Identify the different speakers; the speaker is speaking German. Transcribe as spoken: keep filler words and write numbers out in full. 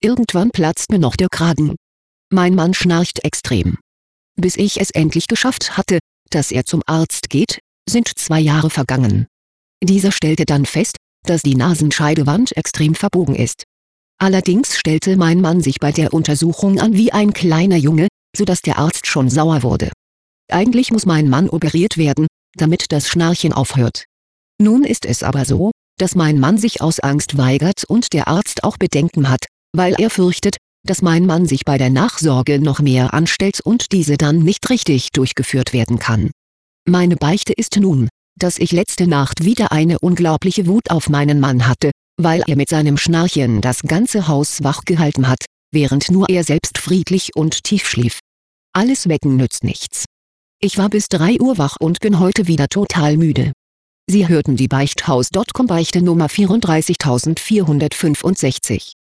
Speaker 1: Irgendwann platzt mir noch der Kragen. Mein Mann schnarcht extrem. Bis ich es endlich geschafft hatte, dass er zum Arzt geht, sind zwei Jahre vergangen. Dieser stellte dann fest, dass die Nasenscheidewand extrem verbogen ist. Allerdings stellte mein Mann sich bei der Untersuchung an wie ein kleiner Junge, sodass der Arzt schon sauer wurde. Eigentlich muss mein Mann operiert werden, damit das Schnarchen aufhört. Nun ist es aber so, dass mein Mann sich aus Angst weigert und der Arzt auch Bedenken hat, weil er fürchtet, dass mein Mann sich bei der Nachsorge noch mehr anstellt und diese dann nicht richtig durchgeführt werden kann. Meine Beichte ist nun, dass ich letzte Nacht wieder eine unglaubliche Wut auf meinen Mann hatte, weil er mit seinem Schnarchen das ganze Haus wach gehalten hat, während nur er selbst friedlich und tief schlief. Alles wecken nützt nichts. Ich war bis drei Uhr wach und bin heute wieder total müde. Sie hörten die Beichthaus Punkt com Beichte Nummer vierunddreißigtausendvierhundertfünfundsechzig.